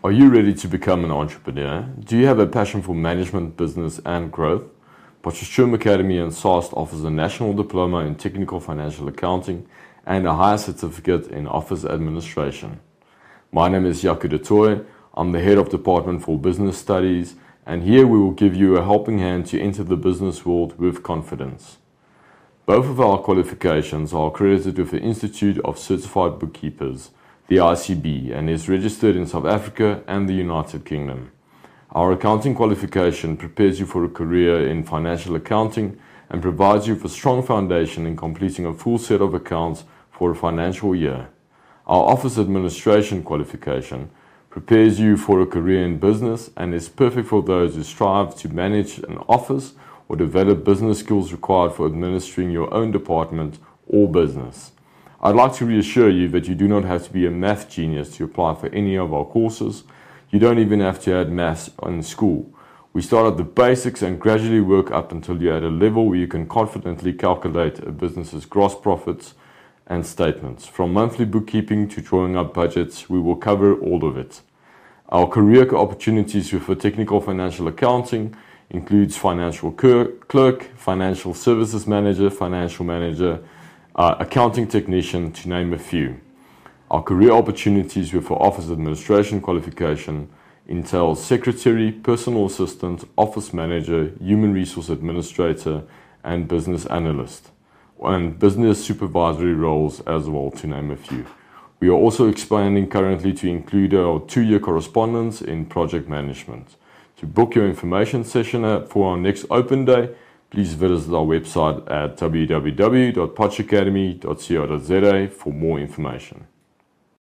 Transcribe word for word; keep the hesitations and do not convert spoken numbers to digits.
Are you ready to become an entrepreneur? Do you have a passion for management, business, and growth? Potchefstroom Academy and SARST offers a national diploma in technical financial accounting and a higher certificate in office administration. My name is Jaco de Toy. I'm the head of department for business studies, and here we will give you a helping hand to enter the business world with confidence. Both of our qualifications are accredited with the Institute of Certified Bookkeepers, the I C B, and is registered in South Africa and the United Kingdom. Our accounting qualification prepares you for a career in financial accounting and provides you with a strong foundation in completing a full set of accounts for a financial year. Our office administration qualification prepares you for a career in business and is perfect for those who strive to manage an office or develop business skills required for administering your own department or business. I'd like to reassure you that you do not have to be a math genius to apply for any of our courses. You don't even have to add maths in school. We start at the basics and gradually work up until you're at a level where you can confidently calculate a business's gross profits and statements. From monthly bookkeeping to drawing up budgets, we will cover all of it. Our career opportunities with the technical financial accounting includes financial clerk, financial services manager, financial manager, uh, accounting technician, to name a few. Our career opportunities with our office administration qualification entails secretary, personal assistant, office manager, human resource administrator, and business analyst, and business supervisory roles as well, to name a few. We are also expanding currently to include our two-year correspondence in project management. To book your information session for our next open day, please visit our website at w w w dot potch academy dot co dot za for more information.